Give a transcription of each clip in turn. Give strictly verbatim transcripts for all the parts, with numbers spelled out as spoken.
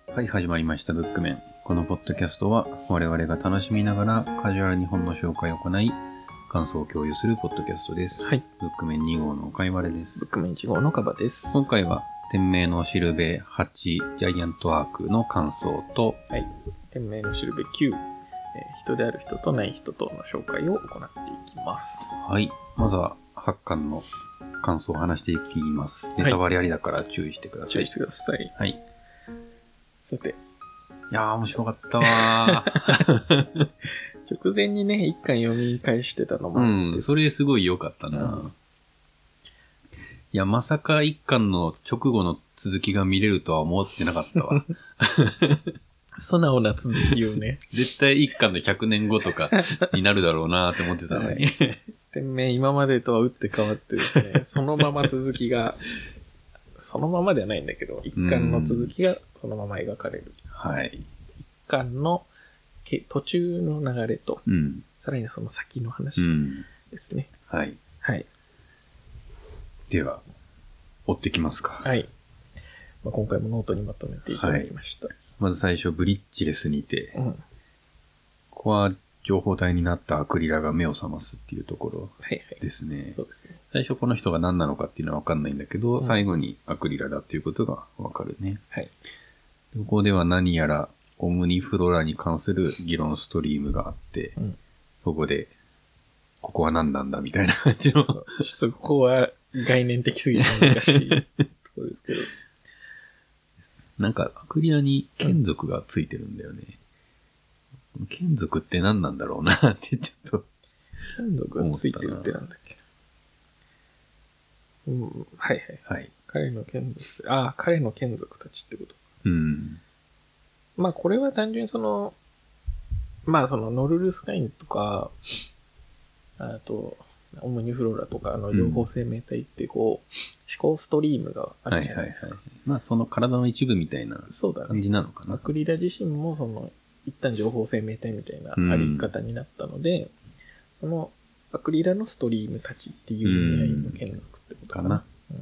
はい、始まりました。ブックメン。このポッドキャストは我々が楽しみながらカジュアルに本の紹介を行い、感想を共有するポッドキャストです。 はい。 ブックメンに号の岡井原です。 ブックメンいち号のカバです。 今回は天命のしるべはちジャイアントアークの感想と、 はい。天命のしるべきゅう、えー、人である人とない人との紹介を行っていきます。 はい。まずははちかんの感想を話していきます。ネタバレありだから注意してください。 注意してください。 はい。 さて。 いやー面白かったわー。 直前にね、一巻読み返してたのも。 うん、それすごい良かったな、うん。いや、まさか一巻の直後の続きが見れるとは思ってなかったわ。 素直な続きをね。 絶対一巻のひゃくねんごとかになるだろうなって思ってたのに。 天命今までとは打って変わってですね、そのまま続きが、そのままではないんだけど、一巻の続きがそのまま描かれる。 はい。 一巻の途中の流れと、 うん、 さらにその先の話ですね。 うん、はい。 はい。 では、追ってきますか。 はい。まあ、今回もノートにまとめていただきました。はい、 まず最初、ブリッジレスにて、 うん、 ここは情報体になったアクリラが目を覚ますっていうところですね。はいはい、 そうですね。 最初この人が何なのかっていうのは分かんないんだけど、うん、最後にアクリラだっていうことが分かるね。 はい。 ここでは何やらオムニフローラに関する議論ストリームがあって、うん、そこで、ここは何なんだみたいな感じの。 ちょっとここは概念的すぎて難しいところですけど。 なんかアクリラに眷属がついてるんだよね。うん、眷属って何なんだろうなってちょっと。 眷属がついてるってなんだっけ。うん、はいはい。 はい。 彼の眷属、ああ、彼の眷属たちってこと。 うん。 まあこれは単純にその、まあそのノルルスカインとか、あと、オムニフローラとかの情報生命体ってこう、うん、思考ストリームがあるじゃないですか。 はいはいはい。まあその体の一部みたいな感じなのかな。 アクリラ自身もその、一旦情報生命体みたいなあり方になったので、うん、そのアクリラのストリームたちっていう意味合いの眷属ってことかな。かなうん、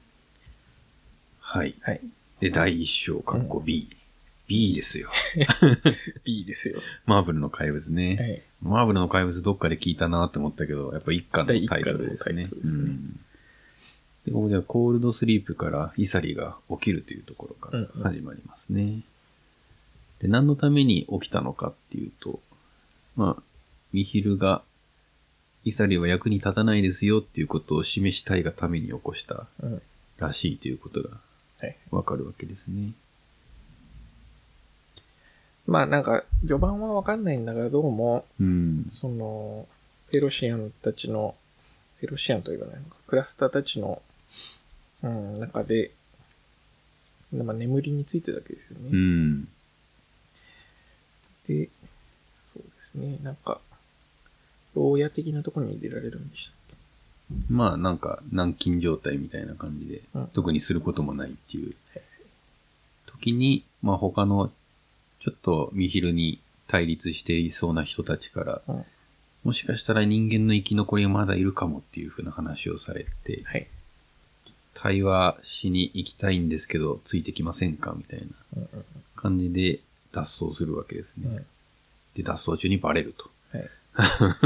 はい。 はい。 で、だいいっ章、カッコ B。うん、B ですよ。 B ですよ。 マーブルの怪物ね。はい、マーブルの怪物どっかで聞いたなって思ったけど、やっぱ一巻のタイトルですね。 ですね。うん、 でここではコールドスリープからイサリが起きるというところから始まりますね。うんうん、で何のために起きたのかっていうと、まあ、ミヒルがイサリは役に立たないですよっていうことを示したいがために起こしたらしいということがわかるわけですね。はい、 まあなんか序盤はわかんないんだがどうも、 うん、 そのペロシアンたちのペロシアンというかねクラスターたちの、うん、中で、まあ、眠りについてだけですよね。 うん、 で、そうですねなんか牢屋的なところに入れられるんでしたっけ。 まあなんか軟禁状態みたいな感じで、うん、特にすることもないっていう時に、まあ他のちょっとミヒルに対立していそうな人たちから、うん、もしかしたら人間の生き残りがまだいるかもっていう風な話をされて、 はい、 対話しに行きたいんですけどついてきませんかみたいな感じで脱走するわけですね。うん、で脱走中にバレると。はい、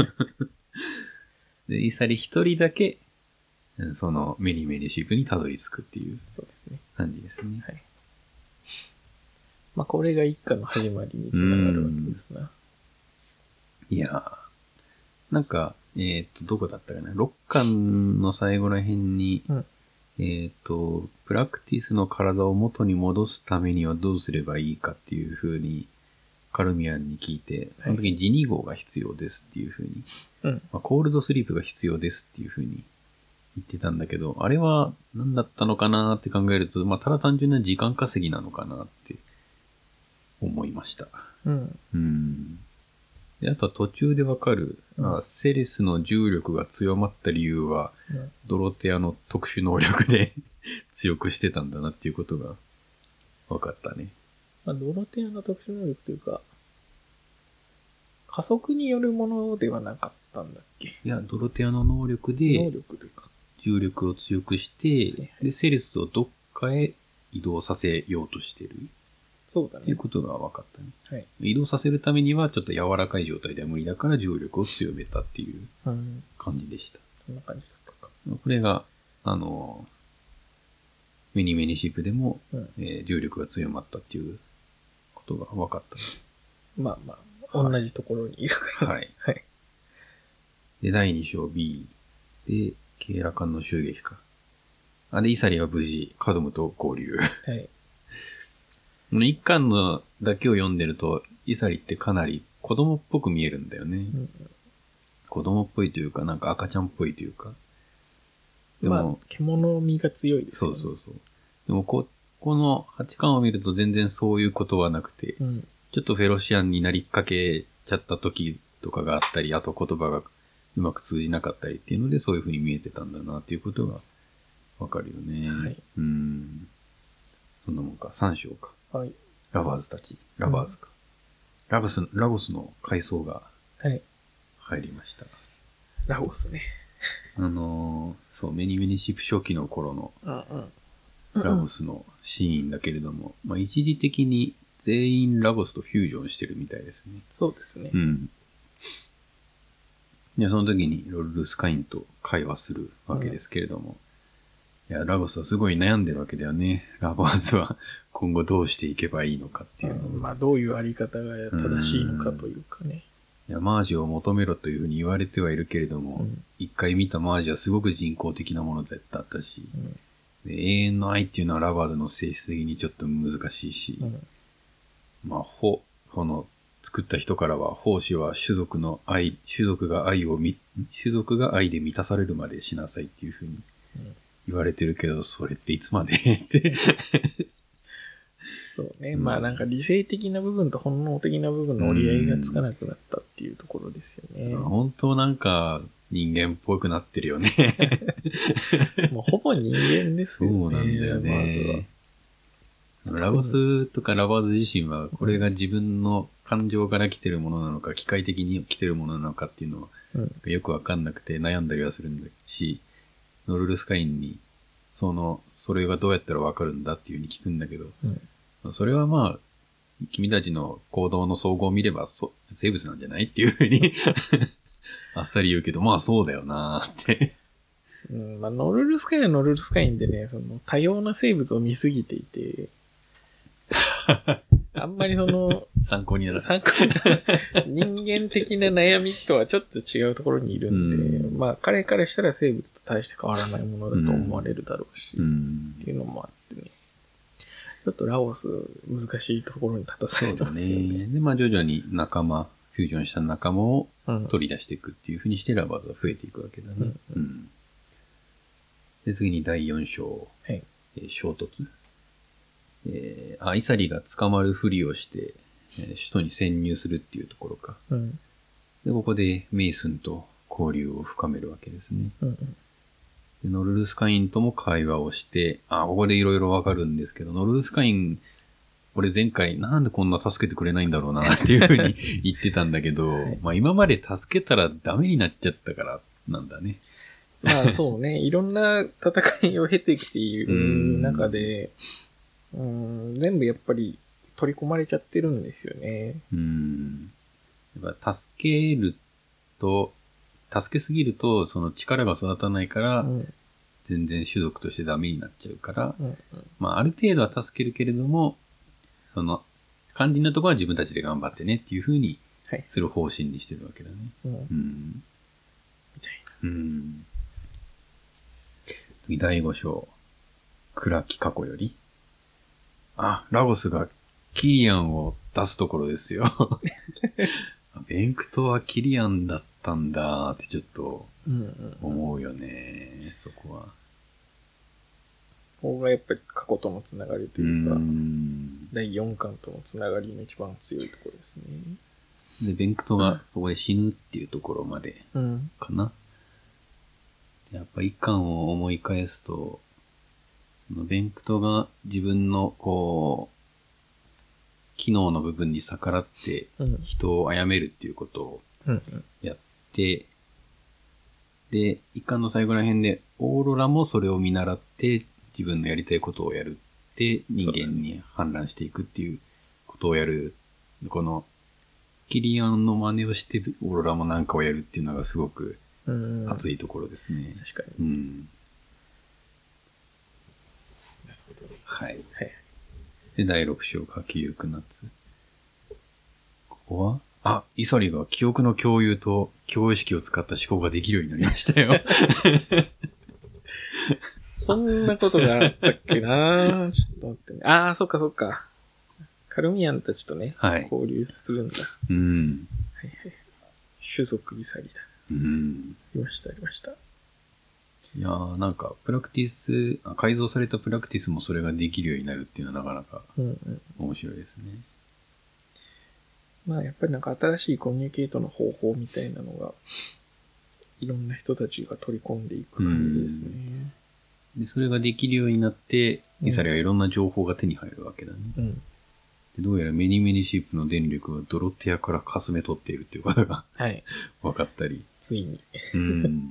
でイサリ一人だけそのメリメリシープにたどり着くっていう感じですね。 はい、まあこれが一家の始まりにつながるわけですな。 いやー、なんか、えっと、どこだったかな。ろっかんの最後ら辺に、うん、えっと、プラクティスの体を元に戻すためにはどうすればいいかっていう風に、カルミアンに聞いて、その時にジニ号が必要ですっていう風に、うんまあ、コールドスリープが必要ですっていう風に言ってたんだけど、あれは何だったのかなって考えると、まあ、ただ単純な時間稼ぎなのかなって思いました。 うん。 うんであとは途中でわかる、うん、あ、セレスの重力が強まった理由は、うん、ドロテアの特殊能力で強くしてたんだなっていうことがわかったね。 まあ、ドロテアの特殊能力というか、加速によるものではなかったんだっけ？ いや、ドロテアの能力で、 能力でか重力を強くして、はいはい、で、セレスをどっかへ移動させようとしてる。 そうだね。 っていうことが分かったね。 はい。 移動させるためにはちょっと柔らかい状態では無理だから重力を強めたっていう感じでした。 うん、そんな感じだったか。 これが、あの、ミニミニシップでも、うん、えー、重力が強まったっていうことが分かった。 まあまあ、同じところにいるから。 はい。はい。で、だいに章 B で、ケーラカンの襲撃か。あ、で、イサリは無事、カドムと合流。はい。この一巻のだけを読んでると、イサリってかなり子供っぽく見えるんだよね。うん、子供っぽいというか、なんか赤ちゃんっぽいというか。 でも、まあ、獣味が強いですよね。 そうそうそう。でもこ、このはちかんを見ると全然そういうことはなくて、うん、ちょっとフェロシアンになりかけちゃった時とかがあったり、あと言葉がうまく通じなかったりっていうので、そういう風に見えてたんだなっていうことがわかるよね。はい。うん。そんなもんか。さん章か。はい。ラバーズたち。ラバーズか。うん、ラゴス、ラゴスの階層が入りました。はい、 ラゴスね。 あのー、そう、メニメニシップ初期の頃のラゴスのシーンだけれども、まあ、一時的に全員ラゴスとフュージョンしてるみたいですね。 そうですね。 うん。で、その時にロルルスカインと会話するわけですけれども、うん、いや、ラゴスはすごい悩んでるわけだよね。ラバーズは今後どうしていけばいいのかっていうのを、 うん、まあ、どういうあり方が正しいのかというかね。 いや、マージを求めろというふうに言われてはいるけれども、一、うん、回見たマージはすごく人工的なものだったし、うん、で永遠の愛っていうのはラバーズの性質的にちょっと難しいし、うん、まあ、ほ、この作った人からは、奉仕は種族の愛、種族が愛をみ、種族が愛で満たされるまでしなさいっていうふうに言われてるけど、それっていつまでってそうね。まあなんか理性的な部分と本能的な部分の折り合いがつかなくなったっていうところですよね。 本当なんか人間っぽくなってるよね。 もうほぼ人間ですよね。 そうなんだよね。ラゴスとかラバーズ自身はこれが自分の感情から来てるものなのか、機械的に来てるものなのかっていうのはよくわかんなくて悩んだりはするんだし、ノルルスカインにその、それがどうやったらわかるんだっていうふうに聞くんだけど、うんそれはまあ、君たちの行動の総合を見ればそ生物なんじゃないっていうふうにあっさり言うけど、まあそうだよなーってうん。まあ、ノルルスカインはノルルスカインでね、その多様な生物を見すぎていて、あんまりその、 参考になら参考になら人間的な悩みとはちょっと違うところにいるんで、うん、まあ彼からしたら生物と大して変わらないものだと思われるだろうし、うん、っていうのもあってね。ちょっとラオス難しいところに立たされてますよね。 そうだね。で、まあ徐々に仲間、フュージョンした仲間を取り出していくっていう風にしてラバーズは増えていくわけだね。うんうん、で、次にだいよん章、はいえー、衝突。えー、あ、イサリが捕まるふりをして、えー、首都に潜入するっていうところか。うん、で、ここでメイスンと交流を深めるわけですね。うんうんでノルルスカインとも会話をして、あ、ここでいろいろわかるんですけど、ノルルスカイン、俺前回なんでこんな助けてくれないんだろうなっていうふうに言ってたんだけど、はい、まあ今まで助けたらダメになっちゃったからなんだね。 まあそうね、いろんな戦いを経てきている中で、うん、全部やっぱり取り込まれちゃってるんですよね。 うん。やっぱ助けると、助けすぎると、その力が育たないから、うん、全然種族としてダメになっちゃうから、うんうん、まあある程度は助けるけれども、その、肝心なところは自分たちで頑張ってねっていう風にする方針にしてるわけだね。はい、うん。うん。みたいな。うん。次、だいご章。暗き過去より。あ、ラゴスがキリアンを出すところですよ。ベンクトはキリアンだったんだってちょっと思うよね、うんうん、そこは。 ここがやっぱり過去とのつながりというか、うだいよんかんとのつながりの一番強いところですね。 で、ベンクトがそこで死ぬっていうところまでかな。うん、やっぱ一巻を思い返すと、ベンクトが自分のこう、機能の部分に逆らって人を殺めるっていうことをやって、うんうん、で、一巻の最後ら辺でオーロラもそれを見習って自分のやりたいことをやるって人間に反乱していくっていうことをやる。この、キリアンの真似をしてオーロラもなんかをやるっていうのがすごく熱いところですね。 確かに。 うん。 なるほど。 はい。 はい。 で、だいろく章、書きゆく夏。ここはあ、イサリが記憶の共有と共有式を使った思考ができるようになりましたよ。 そんなことがあったっけなちょっと待ってね。ああ、そっかそっか。カルミアンたちとね、はい、交流するんだ。 うん。 はいはい。種族イサリだ。 うん。 ありました、ありました。 いやー、なんか、プラクティスあ、改造されたプラクティスもそれができるようになるっていうのはなかなか面白いですね。 うんうん、まあ、やっぱりなんか新しいコミュニケートの方法みたいなのが、いろんな人たちが取り込んでいく感じですね。 で、それができるようになって、イサリはいろんな情報が手に入るわけだね。うん、でどうやらメニメニシップの電力はドロテアからかすめ取っているっていうことが、はい、分かったり。 ついに。 うん、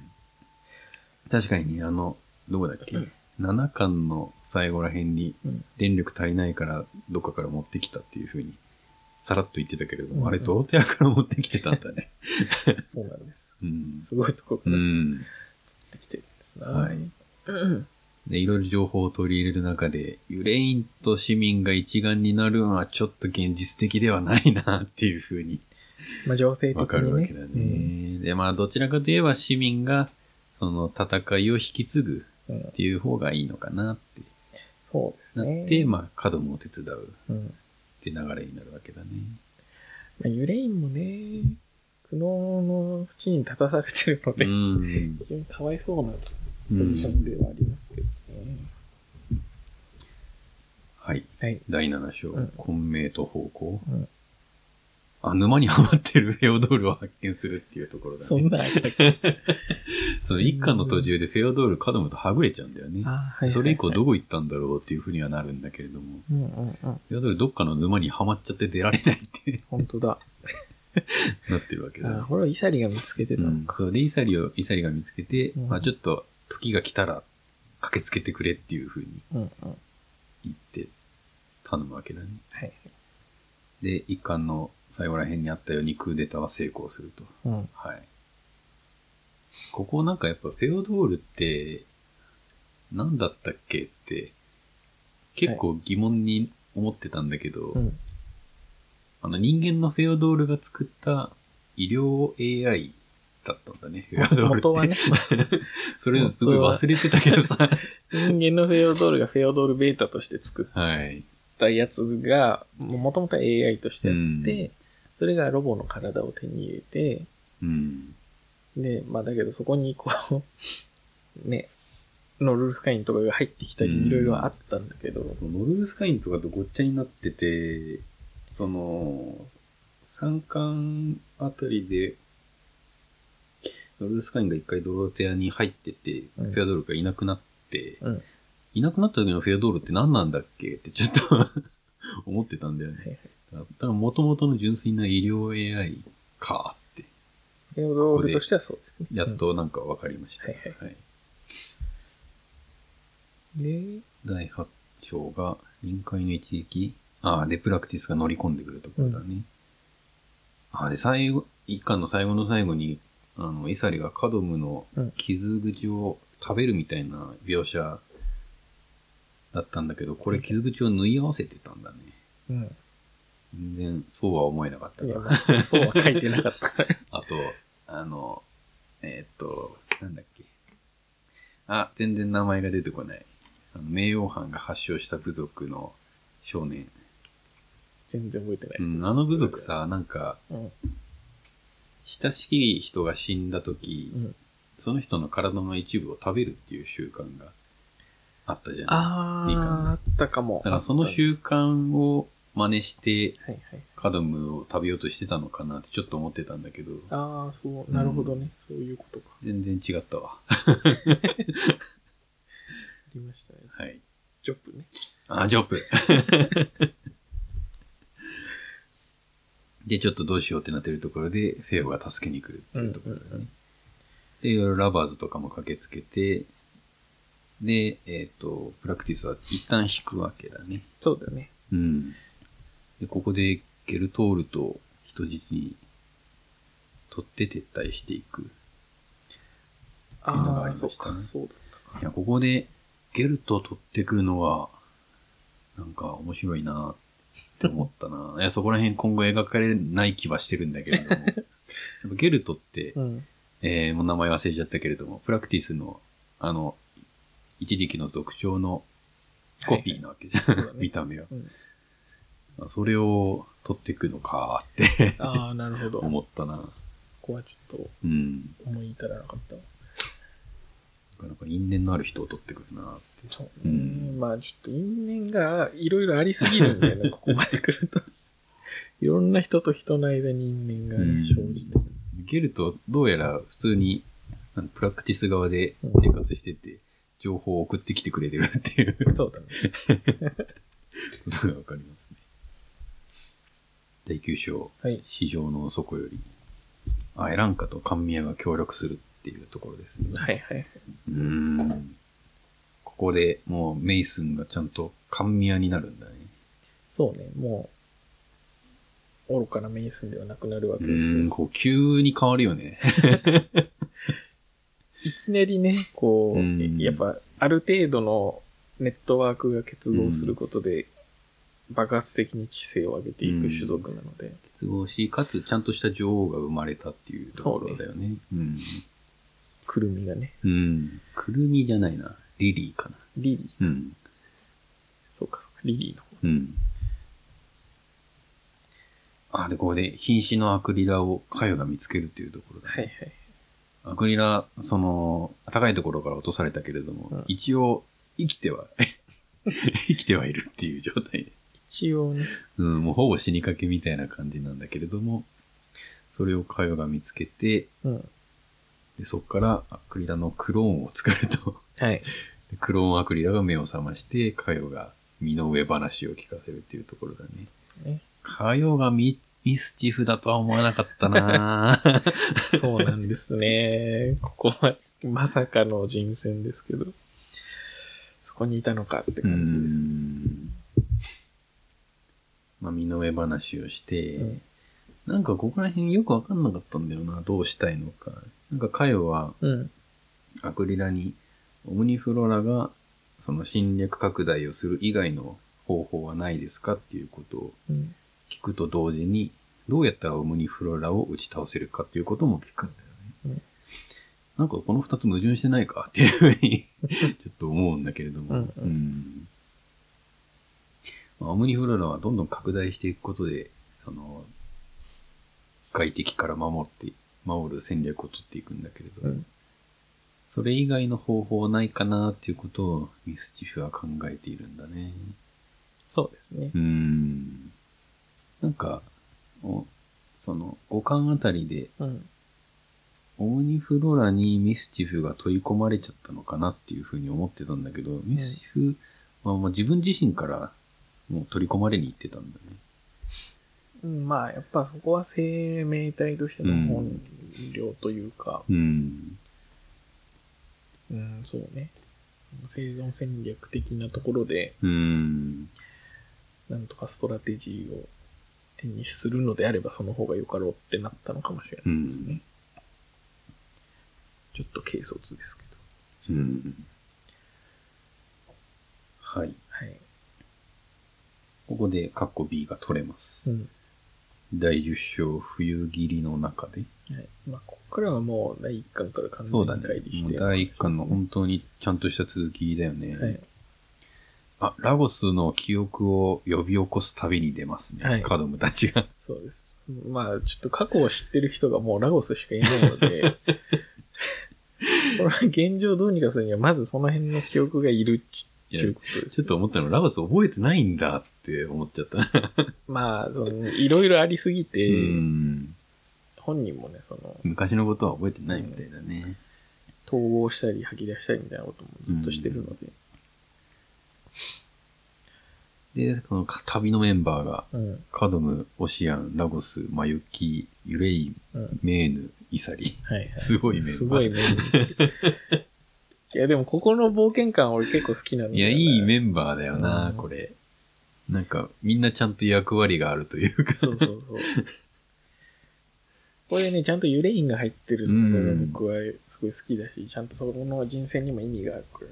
確かにね、あの、どこだっけ、うん、ななかんの最後ら辺に電力足りないからどっかから持ってきたっていうふうにさらっと言ってたけれども、うんうん、あれドロテアから持ってきてたんだね。 そうなんです。 うん、 すごいとこから持ってきてるんですね。はい。 で、いろいろ情報を取り入れる中で、ユレインと市民が一丸になるのはちょっと現実的ではないなっていうふうに、 まあ、情勢的にね。 わかるわけだね。うん、で、まあ、どちらかといえば市民が、その戦いを引き継ぐっていう方がいいのかなって。 そうですね。 なって、まあ、カドムを手伝うって流れになるわけだね。 まあ、ユレインもね、苦悩の淵に立たされてるので、うん、非常にかわいそうなポジションではありますけどね。うん、 はい。はい、だいなな章、うん、混迷と方向。 うん、 あ、沼にはまってるフェオドールを発見するっていうところだね。 そんなあったっけその一巻の途中でフェオドールカドムとはぐれちゃうんだよね。 はいはいはい、 それ以降どこ行ったんだろうっていうふうにはなるんだけれども。 うんうんうん、フェオドールどっかの沼にはまっちゃって出られないって本当だ。 なってるわけだ、ね。 あ、これはイサリが見つけてたのか。 うん、そうで、イサリを、イサリが見つけて、うん、まあちょっと時が来たら駆けつけてくれっていうふうに言って頼むわけだね。 はい。 で、一巻の最後ら辺にあったようにクーデターは成功すると。 うん、 はい。ここなんかやっぱフェオドールって何だったっけって結構疑問に思ってたんだけど、はい、うん、あの人間のフェオドールが作った医療 エーアイ だったんだね、フェオドールって。 元はね。 それすごい忘れてたけどさ。 人間のフェオドールがフェオドールベータとして作ったやつが、もともと エーアイ としてあって、うん、それがロボの体を手に入れて、 うん、 で、まあだけどそこにこう、ね、ノルルスカインとかが入ってきたりいろいろあったんだけど、 うん、ノルルスカインとかとごっちゃになってて、その、さんかんあたりで、ノルルスカインが一回ドロテアに入ってて、うん、フェアドールがいなくなって、 うん、 いなくなった時のフェアドールって何なんだっけってちょっと思ってたんだよね。だから元々の純粋な医療 エーアイ かって。 フェアドールとしてはそうですね。 やっとなんか分かりました。 うん、はいはい。はい、で、 だいはち章が臨界の一撃。ああ、で、プラクティスが乗り込んでくるところだね。うん、ああ、で、最後、一巻の最後の最後に、あの、イサリがカドムの傷口を食べるみたいな描写だったんだけど、これ傷口を縫い合わせてたんだね。 うん。 全然、そうは思えなかったから。いや、そうは書いてなかったから。 あと、あの、えー、っと、なんだっけ。あ、全然名前が出てこない。あの名誉藩が発祥した部族の少年。 全然覚えてない。 うん、あの部族さ、なんか、 うん、 親しい人が死んだ時、 うん、 その人の体の一部を食べるっていう習慣があったじゃない。 ああ、いいかな。あったかも。 だからその習慣を真似して、 はいはい、 カドムを食べようとしてたのかなってちょっと思ってたんだけど。 ああ、そう、なるほどね、うん。そういうことか。 全然違ったわ。 ありましたね。 はい。 ジョップね。 あ、ジョップ。で、ちょっとどうしようってなってるところで、フェオが助けに来るっていうところだね。うんうんうん、で、いろいろラバーズとかも駆けつけて、で、えっと、プラクティスは一旦引くわけだね。 そうだね。 うん。 で、ここでゲルトールと人質に取って撤退していく。っていうのがありましたね。 ああ、そうか、そうだったか。 いや、ここでゲルトを取ってくるのは、なんか面白いなって思ったな。いや、そこら辺今後描かれない気はしてるんだけれども。やっぱゲルトって、 うん、 えー、もう名前忘れちゃったけれども、プラクティスの、あの、一時期の族長のコピーなわけじゃん。はいはいね、見た目は、うん。それを取っていくのかってああ、なるほど。 思ったな。 ここはちょっと、 うん。 思い至らなかった。 なかなか因縁のある人を取ってくるなって。 そうね。うん、まあちょっと因縁がいろいろありすぎるんだよね、ここまで来ると。いろんな人と人の間に因縁が、ね、生じてる。 ゲルト、どうやら普通にプラクティス側で生活してて、うん、情報を送ってきてくれてるっていう。 そうだね。 ことがわかりますね。だいきゅう章、はい、市場の底より、あ、エランカとカンミヤが協力するっていうところですね。 はいはい。 うーん。ここでもうメイスンがちゃんとカンミヤになるんだね。 そうね、もう、愚かなメイスンではなくなるわけですよ。 うーん、こう急に変わるよね。 いきなりね、こう、やっぱある程度のネットワークが結合することで、爆発的に知性を上げていく種族なので。 結合し、かつちゃんとした女王が生まれたっていうところだよね。うねうん。 くるみがね。 うん。くるみじゃないな。リリーかな。 リリー。うん。 そうかそうか、リリーの方。 うん。あ、で、ここで瀕死のアクリラをカヨが見つけるっていうところだ、ね。 はいはい。 アクリラ、その、高いところから落とされたけれども、うん、一応、生きては、生きてはいるっていう状態で。 一応ね。 うん、もうほぼ死にかけみたいな感じなんだけれども、それをカヨが見つけて、 うん、 でそこからアクリラのクローンを作ると。 はい。 でクローンアクリラが目を覚まして、カヨが身の上話を聞かせるっていうところだね。ねカヨがミミスチフだとは思わなかったなそうなんですね。ここはまさかの人選ですけど、そこにいたのかって感じです。うんまあ、身の上話をして、うん、なんかここら辺よくわかんなかったんだよな、どうしたいのか。なんかカヨは、 うん、 アクリラに、オムニフローラがその侵略拡大をする以外の方法はないですかっていうことを聞くと同時に、どうやったらオムニフローラを打ち倒せるかっていうことも聞くんだよね。うん、なんかこの二つ矛盾してないかっていうふうにちょっと思うんだけれども。うんうんうんまあ、オムニフローラはどんどん拡大していくことで、その、外敵から守って、守る戦略を取っていくんだけれど、うん、それ以外の方法はないかなっていうことをミスチフは考えているんだね。 そうですね。 うーん。なんか、おその、ごかんあたりで、 うん、 オムニフローラにミスチフが取り込まれちゃったのかなっていうふうに思ってたんだけど、ミスチフはまあ自分自身からもう取り込まれに行ってたんだね。 うん、まあ、やっぱそこは生命体としての本領というか、 うん。 うん、うん、そうね。生存戦略的なところで、 うん。 なんとかストラテジーを手にするのであればその方がよかろうってなったのかもしれないですね。うん、ちょっと軽率ですけど。うん。はい。 はい。 ここでカッコ B が取れます。 うん、 だいじゅっ章冬切りの中で。 はい。まあ、ここからはもうだいいっかんから完全に乖離して、 ね。だいいっかんの本当にちゃんとした続きだよね。 はい。 あ、ラゴスの記憶を呼び起こす旅に出ますね。はい、カドムたちが。 そうです。まあ、ちょっと過去を知ってる人がもうラゴスしかいないので、これは現状どうにかするには、まずその辺の記憶がいるっていうことです。 ちょっと思ったの、ラゴス覚えてないんだって思っちゃった。 まあ、その、いろいろありすぎて、うん本人もね、その、 昔のことは覚えてないみたいだね。 統合したり吐き出したりみたいなこともずっとしてるので。 で、この旅のメンバーが、 うん、 カドム、オシアン、ラゴス、マユキ、ユレイ、うん、メーヌ、イサリ。 はいはい、 すごいメンバー。 すごいメンバー。いや、でもここの冒険感俺結構好きなんだよな。 いや、いいメンバーだよな、うん、これ。 なんか、みんなちゃんと役割があるというか。 そうそうそう。これね、ちゃんとユレインが入ってるのが僕はすごい好きだし、ちゃんとそこの人選にも意味があるからね。 うん。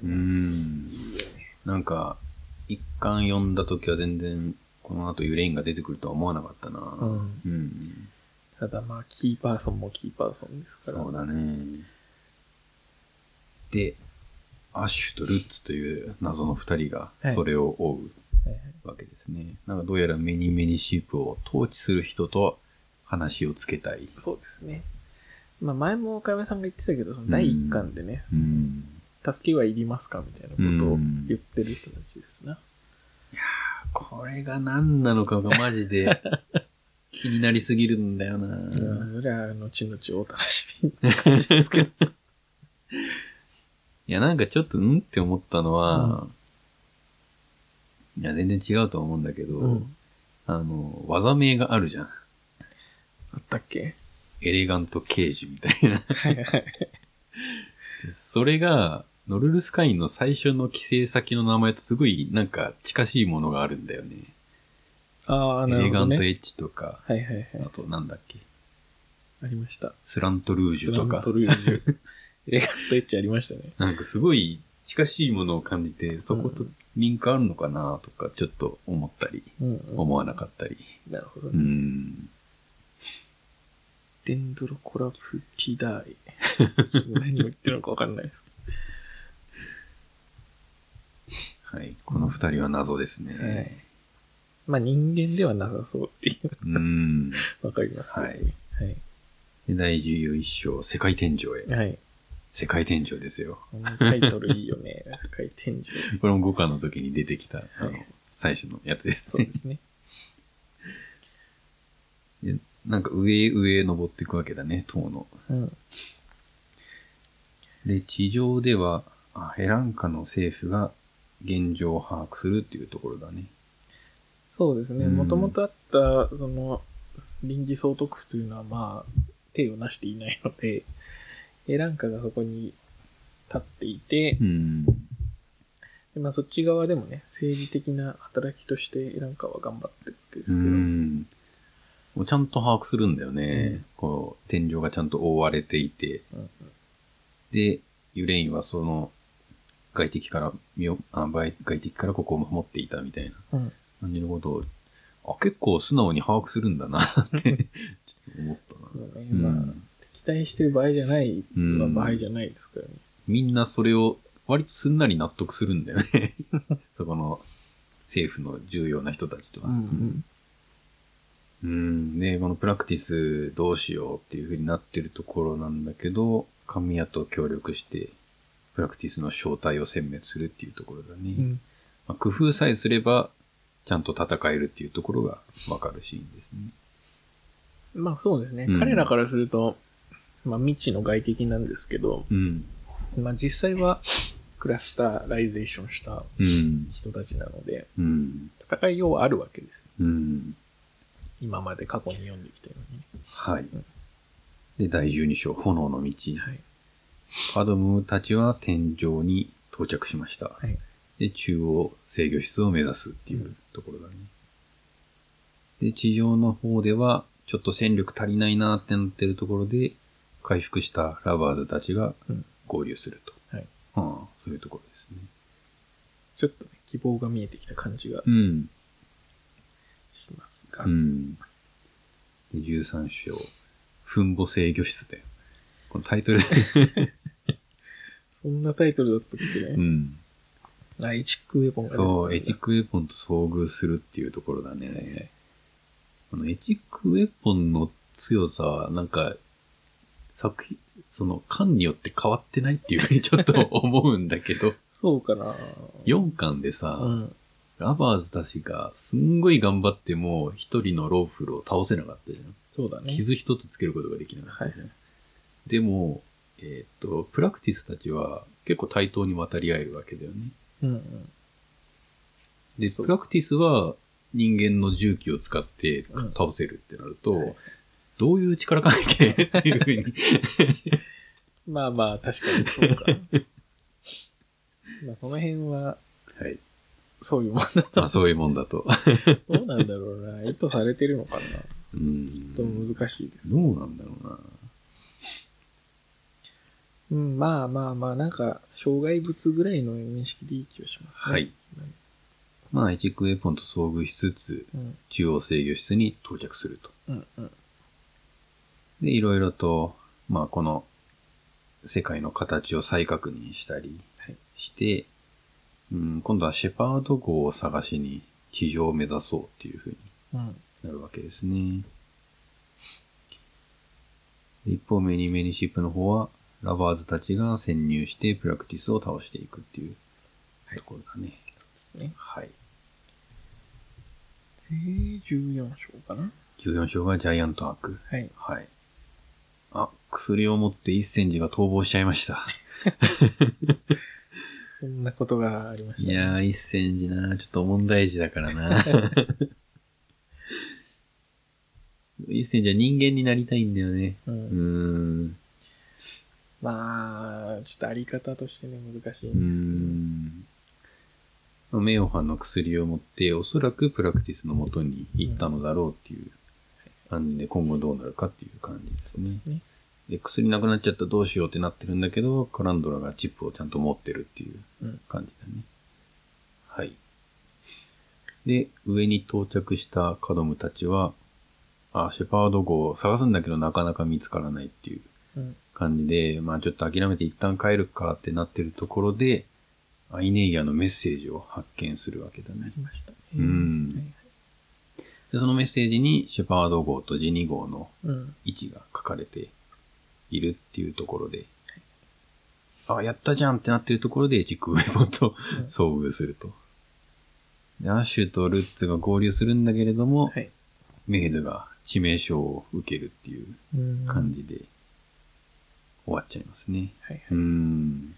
いいよね。 なんか、一巻読んだ時は全然、この後ユレインが出てくるとは思わなかったな。 うん。うん、ただまあ、キーパーソンもキーパーソンですから。 そうだね。で、アッシュとルッツという謎の二人がそれを追うわけですね。はいはいはい、なんかどうやらメニメニシープを統治する人と話をつけたい。 そうですね。まあ前も岡山さんが言ってたけど、そのだいいっかんでね、うんうん、助けはいりますかみたいなことを言ってる人たちですな。 いやー、これが何なのかがマジで気になりすぎるんだよな。うん、 それは後々お楽しみな感じですけど。 いや、なんかちょっとうんって思ったのは、うん、いや、全然違うと思うんだけど、うん、あの、技名があるじゃん。 あったっけ？ エレガント刑事みたいな。はいはい。それが、ノルルスカインの最初の帰省先の名前とすごいなんか近しいものがあるんだよね。 ああ、なるほど、ね。 エレガントエッジとか、 はいはいはい。 あとなんだっけ。 ありました。 スラントルージュとか。 スラントルージュ。エレガントエッジありましたね。 なんかすごい近しいものを感じて、そことリンクあるのかなとかちょっと思ったり、うんうん、思わなかったり。 なるほど、ね。うん。デンドロコラプティダイ。何を言ってるのかわかんないです。 はい。この二人は謎ですね。はい、 まあ人間ではなさそうっていう。うん。わかりますね。はい。はい。 でだいじゅうよん章、世界天井へ。はい。世界天井ですよ。 タイトルいいよね。世界天井。 これもごかの時に出てきた、あの、はい、最初のやつですね。そうですね。 でなんか上上登っていくわけだね、塔の。うん。で、地上では、あヘランカの政府が現状を把握するっていうところだね。 そうですね。もともとあった、その、臨時総督府というのは、まあ、手をなしていないので、エランカがそこに立っていて、うん、でまあ、そっち側でもね、政治的な働きとしてエランカは頑張ってるわけですけど、うんもうちゃんと把握するんだよね。うん、こう天井がちゃんと覆われていて、うんうん、で、ユレインはその外敵から身をあ外敵からここを守っていたみたいな感じのことを、あ結構素直に把握するんだなってちょっと思ったな。 そうね、まあ、うん、敵対してる場合じゃないは場合じゃないですからね、 うん。みんなそれを割とすんなり納得するんだよね。そこの政府の重要な人たちとは。うんうんうん、で、このプラクティスどうしようっていう風になってるところなんだけど、神谷と協力して、プラクティスの正体を殲滅するっていうところだね。うんまあ、工夫さえすれば、ちゃんと戦えるっていうところがわかるシーンですね。 まあそうですね。うん、彼らからすると、まあ未知の外敵なんですけど、うん、まあ実際はクラスタライゼーションした人たちなので、うん、戦いようはあるわけです。うん今まで過去に読んできたようにね。 はい。うん、で、だいじゅうに章、炎の道。はい。パドムたちは天井に到着しました。はい。で、中央制御室を目指すっていうところだね。うん、で、地上の方では、ちょっと戦力足りないなってなってるところで、回復したラバーズたちが合流すると。うん、はい。はあ、そういうところですね。 ちょっとね、希望が見えてきた感じが。うん。しますが。うん。 でじゅうさん章、フンボ制御室だよ。このタイトルそんなタイトルだったっけね。うん。あ、エチックウェポンがそう、エチックウェポンと遭遇するっていうところだね。はい、このエチックウェポンの強さは、なんか、作品、その、巻によって変わってないっていうふうにちょっと思うんだけど。 そうかな。 よんかんでさ、うんラバーズたちがすんごい頑張っても一人のローフルを倒せなかったじゃん。 そうだね。 傷一つつけることができなかったじゃん。はい、でも、えっと、プラクティスたちは結構対等に渡り合えるわけだよね。うんうん、で、プラクティスは人間の重機を使って倒せるってなると、うんはい、どういう力関係っていうふうに。 まあまあ、確かにそうか。まあその辺は、はい。 そういうもんだと。 まあそういうもんだと。 どうなんだろうな。意図されてるのかな。 うん。 ちょっと難しいです。 どうなんだろうな。 うん、まあまあまあ、なんか、障害物ぐらいの認識でいい気がしますね。 はい。まあ、エジックウェポンと遭遇しつつ、 うん、 中央制御室に到着すると。 うんうん、 で、いろいろと、まあ、この世界の形を再確認したりして、はい、うん、今度はシェパード号を探しに地上を目指そうっていう風になるわけですね。うん、一方、メニメニシップの方は、ラバーズたちが潜入してプラクティスを倒していくっていうところだね。はい、 そうですね。 はい。 で、じゅうよん章かな ? じゅうよん 章がジャイアントアーク。 はい。 はい。あ、薬を持って一戦時が逃亡しちゃいました。 そんなことがありましたね。 いやー、一戦時な、ちょっと問題児だからな。一戦時は人間になりたいんだよね。うん。うーんまあ、ちょっとあり方としてね、難しいんですけど。 うーん。メオハンの薬を持って、おそらくプラクティスの元に行ったのだろうっていう感じで、今後どうなるかっていう感じですね。ですね。で、薬なくなっちゃったらどうしようってなってるんだけど、カランドラがチップをちゃんと持ってるっていう感じだね。うん、はい。で、上に到着したカドムたちは、あ、シェパード号を探すんだけどなかなか見つからないっていう感じで、うん、まあちょっと諦めて一旦帰るかってなってるところで、アイネイヤのメッセージを発見するわけだね。 ありましたね。 うん、はいはい。で、そのメッセージにシェパード号とジニ号の位置が書かれているっていうところで、うん、あ、やったじゃんってなってるところでエジックウェポンと遭遇すると。で、アッシュとルッツが合流するんだけれども、はい、メイドが致命傷を受けるっていう感じで終わっちゃいますね。はいはい、うーん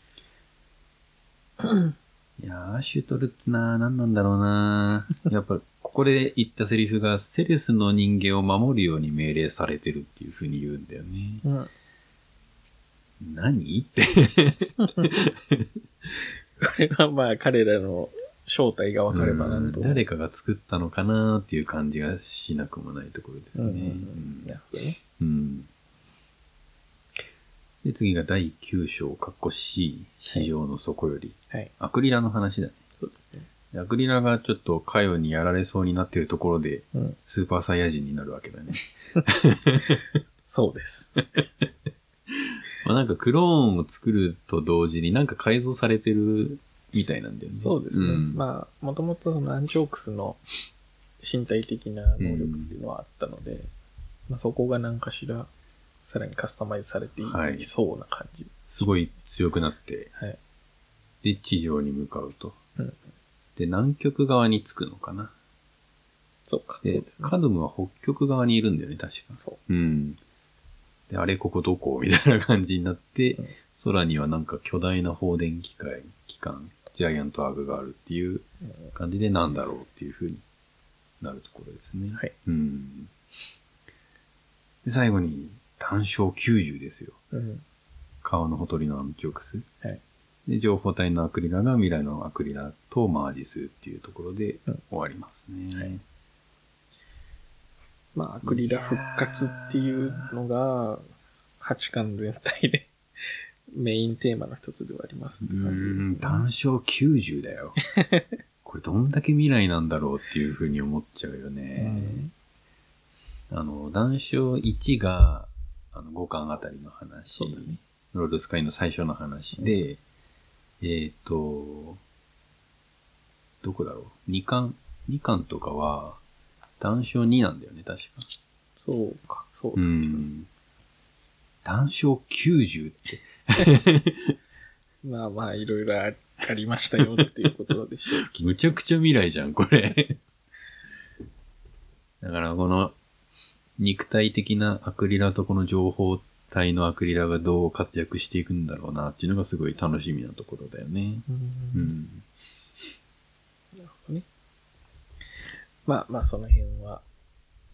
いやー、アッシュとルッツなー、何なんだろうなー。やっぱ、ここで言ったセリフが、セレスの人間を守るように命令されてるっていう風に言うんだよね。うん、何って。 これはまあ、彼らの正体が分かればなんと。 誰かが作ったのかなーっていう感じがしなくもないところですね。うんうんうん、なるほどね。うん。で、次がだいきゅう章、カッコ C、市場の底より。はい。アクリラの話だね。そうですね。アクリラがちょっとカヨにやられそうになっているところで、うん、スーパーサイヤ人になるわけだね。 そうです。 まあなんかクローンを作ると同時になんか改造されてるみたいなんだよね。 そうですね。うん、まあ、もともとそのアンチョークスの身体的な能力っていうのはあったので、うん、まあそこが何かしら、さらにカスタマイズされていきそうな感じ、はい。 すごい強くなって、はい、で、地上に向かうと。うん、で、南極側に着くのかな。 そうか。 で、 そうですね、 カドムは北極側にいるんだよね、確か。そう。うん。で、あれ、ここどこみたいな感じになって、うん、空にはなんか巨大な放電機械、機関、ジャイアントアーグがあるっていう感じでなんだろうっていう風になるところですね。はい。うん。で、最後に、単焦きゅうじゅうですよ。うん、川のほとりのアンチョークス。はい。で、情報体のアクリラが未来のアクリラとマージするっていうところで終わりますね。うん、はい。 まあ、アクリラ復活っていうのが、はちかん全体でメインテーマの一つではありますって感じですね。 うん、単焦きゅうじゅうだよ。これどんだけ未来なんだろうっていうふうに思っちゃうよね。うん、あの、談笑いちが、あの、ごかんあたりの話。そうだね。ロールスカイの最初の話で、うん、えっと、どこだろう。にかん、にかんとかは、談笑になんだよね、確か。 そうか、そうだ、ね。うん。 談笑きゅうじゅうって。 まあまあ、いろいろありましたよっていうことでしょう。 むちゃくちゃ未来じゃん、これ。だから、この、肉体的なアクリラとこの情報体のアクリラがどう活躍していくんだろうなっていうのがすごい楽しみなところだよね。うん。うん、 なるほどね。まあまあその辺は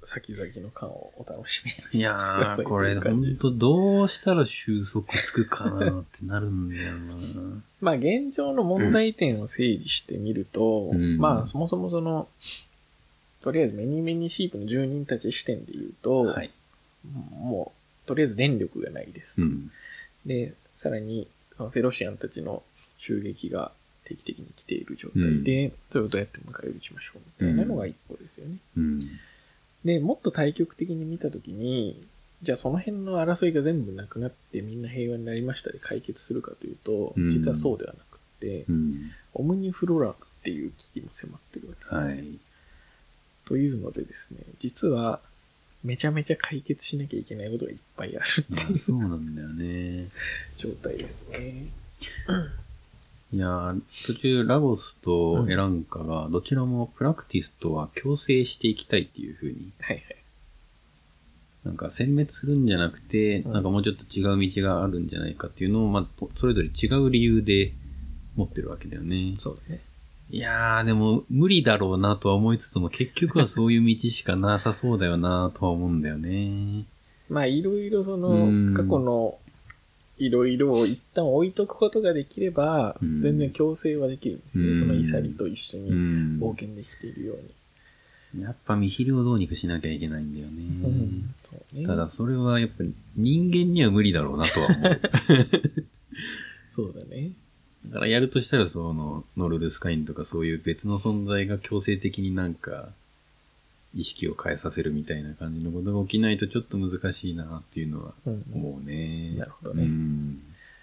先々の感をお楽しみいに。 やー、これほんとどうしたら収束つくかなってなるんだよな。 まあ現状の問題点を整理してみると、うん、まあそもそもその、とりあえずメニメニシープの住人たち視点で言うと、はい、もうとりあえず電力がないです。うん、で、さらにフェロシアンたちの襲撃が定期的に来ている状態で、うん、それをどうやって迎え撃ちましょうみたいなのが一歩ですよね。うん、で、もっと対極的に見たときに、じゃあその辺の争いが全部なくなってみんな平和になりましたで解決するかというと、うん、実はそうではなくて、うん、オムニフロラっていう危機も迫ってるわけですよ。はい、というのでですね、実はめちゃめちゃ解決しなきゃいけないことがいっぱいあるっていう、 そうなんだよね。 状態ですね。 いや途中ラゴスとエランカがどちらもプラクティスとは共生していきたいっていう風に、はいはい、なんか殲滅するんじゃなくて、うん、なんかもうちょっと違う道があるんじゃないかっていうのを、まあ、それぞれ違う理由で持ってるわけだよね。 そうだね。 いやーでも無理だろうなとは思いつつも結局はそういう道しかなさそうだよなとは思うんだよね。 まあいろいろその過去のいろいろを一旦置いとくことができれば、うん、全然共生はできるんですね、うん。そのイサリと一緒に冒険できているように。やっぱミヒルをどうにかしなきゃいけないんだよね。うんそうねただそれはやっぱり人間には無理だろうなとは思う。 そうだね。 だからやるとしたらそのノルドスカインとかそういう別の存在が強制的になんか意識を変えさせるみたいな感じのことが起きないとちょっと難しいなっていうのは思うね。 うん、なるほどね。うん、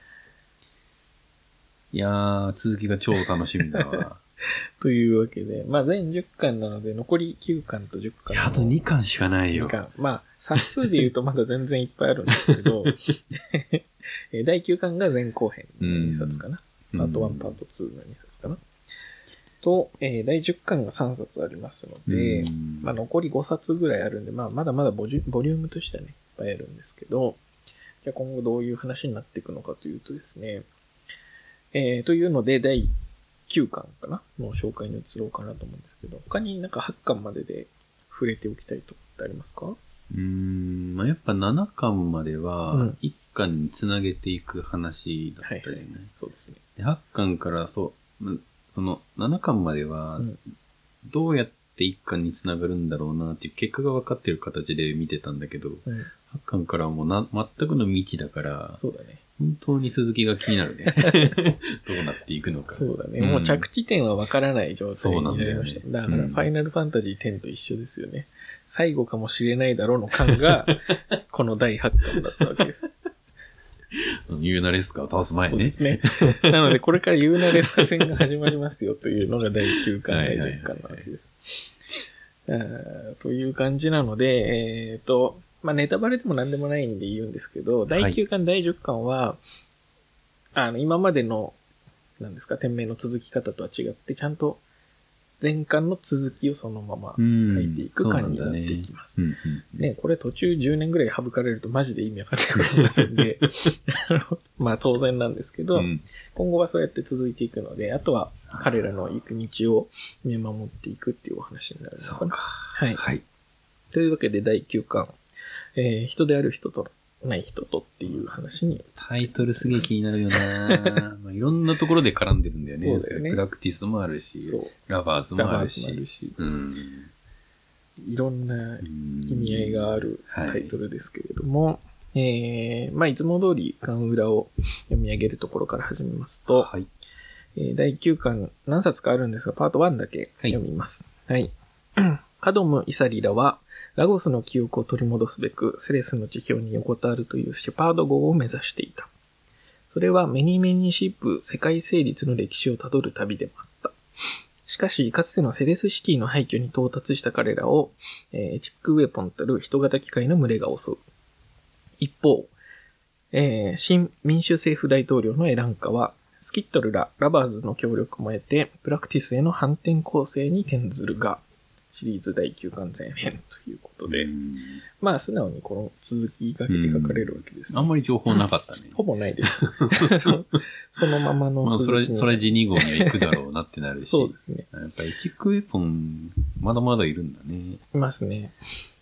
いやー、続きが超楽しみだわ。 というわけで、まあ全じゅっかんなので残りきゅうかんとじゅっかん。 いや、あとにかんしかないよ。 にかん。まあ、冊数で言うとまだ全然いっぱいあるんですけど、だいきゅうかんが前後編のにさつかな。うん、パートワン、パートツーのにさつかな。と、えー、だいじゅっかんがさんさつありますので、まあ、残りごさつぐらいあるんで、まあ、まだまだボリュ、ボリュームとしてはね、いっぱいあるんですけど、じゃあ今後どういう話になっていくのかというとですね、えー、というので、だいきゅうかんかなの紹介に移ろうかなと思うんですけど、他になんかはちかんまでで触れておきたいとってありますか？ うーん、まあ、やっぱななかんまでは、いっかんにつなげていく話だったよね。はいはい、 そうですね。 ではちかんからそう、そのななかんまでは、どうやっていっかんにつながるんだろうなっていう結果が分かってる形で見てたんだけど、うん、はちかんからはもうな全くの未知だから、 そうだね。 本当に続きが気になるね。どうなっていくのか。 そうだね。うん、もう着地点は分からない状態になりました。だ, だから、ファイナルファンタジーテンと一緒ですよね。最後かもしれないだろうの感が、このだいはちかんだったわけです。 ユーナレスカを倒す前ね。 そうですね。なので、これからユーナレスカ戦が始まりますよというのがだいきゅうかん、だいじゅっかんなわけです。という感じなので、えっ、ー、と、まあ、ネタバレでも何でもないんで言うんですけど、だいきゅうかん、だいじゅっかんは、あの、今までの、なんですか、店名の続き方とは違って、ちゃんと前巻の続きをそのまま書いていく感になっていきます。ねうんうん、これ途中じゅうねんぐらい省かれるとマジで意味わかんないことになるんで、まあ当然なんですけど、うん、今後はそうやって続いていくので、あとは彼らの行く道を見守っていくっていうお話になるのかな。はい。はい。というわけでだいきゅうかん、えー、人である人とない人とっていう話に。 タイトルすげえ気になるよなまあいろんなところで絡んでるんだよね。 そうだよね。 プラクティスもあるし、ラバーズもあるし。 ラバーズもあるし。うん、いろんな意味合いがあるタイトルですけれども、はい、えー、まあいつも通りガン裏を読み上げるところから始めますと、はい、えー、だいきゅうかん何冊かあるんですが、パートワンだけ読みます。はい。はい、カドム・イサリらは、ラゴスの記憶を取り戻すべく、セレスの地表に横たわるというシェパード号を目指していた。それはメニメニシップ世界成立の歴史をたどる旅でもあった。しかし、かつてのセレスシティの廃墟に到達した彼らを、えー、チックウェポンたる人型機械の群れが襲う。一方、えー、新民主政府大統領のエランカは、スキットルらラバーズの協力も得て、プラクティスへの反転攻勢に転ずるが、シリーズだいきゅうかん前編ということで、まあ素直にこの続きが描かれるわけです、 ね、あんまり情報なかったね。 ほぼないです。そのままの続き、 まあ、それ、それじに号には行くだろうなってなるし。 そうですね。 やっぱりチックウェポン、まだまだいるんだね。 いますね。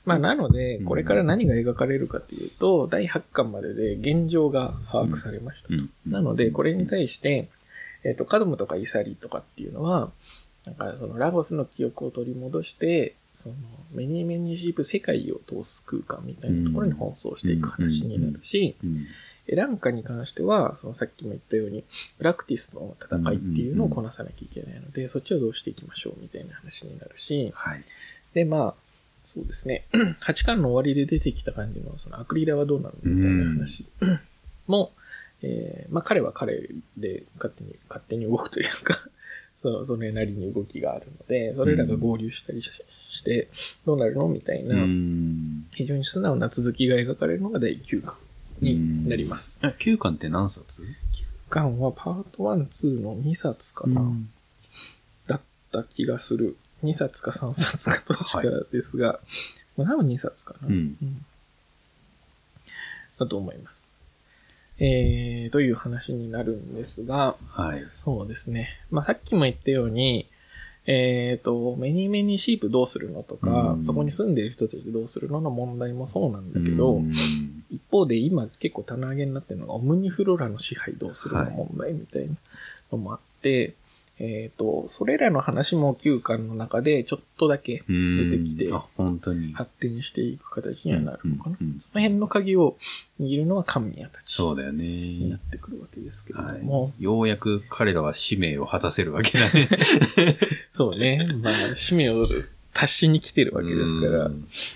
まあなので、これから何が描かれるかというと、うん、だいはちかんまでで現状が把握されましたと。うんうん、なので、これに対して、えっと、カドムとかイサリとかっていうのは、なんかそのラゴスの記憶を取り戻して、そのメニーメニーシープ世界を通す空間みたいなところに奔走していく話になるし、エランカに関しては、そのさっきも言ったように、プラクティスの戦いっていうのをこなさなきゃいけないので、そっちをどうしていきましょうみたいな話になるし、 はい、 で、まあ、そうですね、はちかんの終わりで出てきた感じの、そのアクリラはどうなのみたいな話も、えー、まあ彼は彼で勝手に、勝手に動くというか、その、それなりに動きがあるので、それらが合流したりし、して、どうなるのみたいな、非常に素直な続きが描かれるのがだいきゅうかんになります。 きゅうかんって何冊 ?きゅう 巻はパートいち、にのにさつかな、だった気がする。にさつかさんさつか確かですが、はい、まあ多分にさつかな、うんうん。だと思います。えー、という話になるんですが、 はい、 そうですね。まあさっきも言ったように、えっと、メニーメニーシープどうするのとか、そこに住んでいる人たちどうするのの問題もそうなんだけど、一方で今結構棚上げになってるのがオムニフローラの支配どうするの問題みたいなのもあって、はい、えっと、それらの話もきゅうかんの中でちょっとだけ出てきて、 本当に発展していく形にはなるのかな。その辺の鍵を握るのは神谷たち。 そうだよね。 になってくるわけですけれども、はい。 ようやく彼らは使命を果たせるわけだね。 そうね。まあ、使命を達しに来てるわけですから、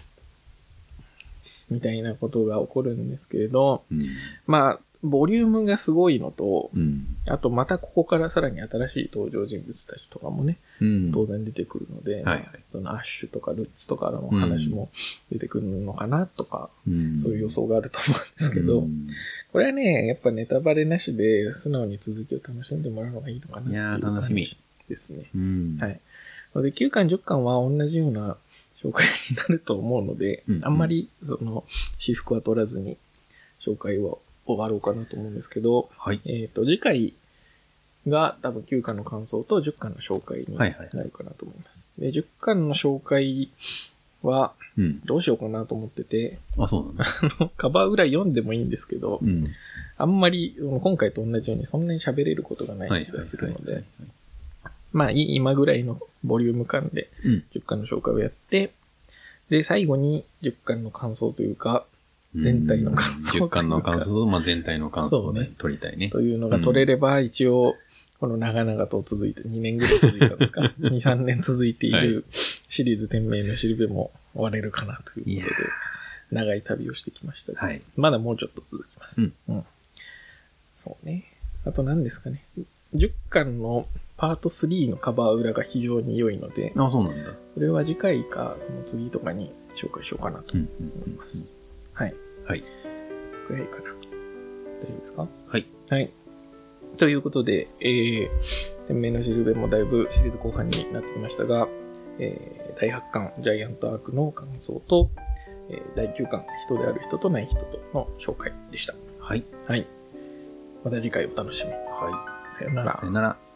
みたいなことが起こるんですけれど、 うん、 まあ、ボリュームがすごいのと、 うん、 あとまたここからさらに新しい登場人物たちとかもね、うん、当然出てくるので、 はいはい、 そのアッシュとかルッツとかの話も出てくるのかなとか、うん、そういう予想があると思うんですけど、うん、これはね、やっぱネタバレなしで素直に続きを楽しんでもらうのがいいのかなっていう感じですね。 うん、 はい。なのできゅうかんじゅっかんは同じような紹介になると思うので、うんうん、あんまりその私服は取らずに紹介を終わろうかなと思うんですけど、 はい、 えっと、次回が多分きゅうかんの感想とじゅっかんの紹介になるかなと思います。はいはいはい、で、じゅっかんの紹介は、どうしようかなと思ってて、 うん、あ、そうなんだ。 カバー裏読んでもいいんですけど、 うん、 あんまり今回と同じようにそんなに喋れることがない気がするので、まあ今ぐらいのボリューム感でじゅっかんの紹介をやって、うん、で、最後にじゅっかんの感想というか、全体の感想じゅっかんの感想と、まあ、全体の感想をね、取りたいね。 というのが取れれば、一応、この長々と続いて、にねんぐらい続いたんですかに、さんねん続いているシリーズ天命のしるべも終われるかなということで、長い旅をしてきました。 はい、 まだもうちょっと続きます。 うんうん、そうね。あと何ですかね。じゅっかんのパートスリーのカバー裏が非常に良いので、 あ、そうなんだ。 それは次回か、その次とかに紹介しようかなと思います。 うんうんうん、 はい。 はい。 ぐらいかな。大丈夫ですか？ はい。 はい。ということで、えー、天命のしるべもだいぶシリーズ後半になってきましたが、えー、だいはちかんジャイアントアークの感想と、えー、だいきゅうかん人である人とない人との紹介でした。 はい。 はい。また次回お楽しみに。 はい。 さよなら。 さよなら。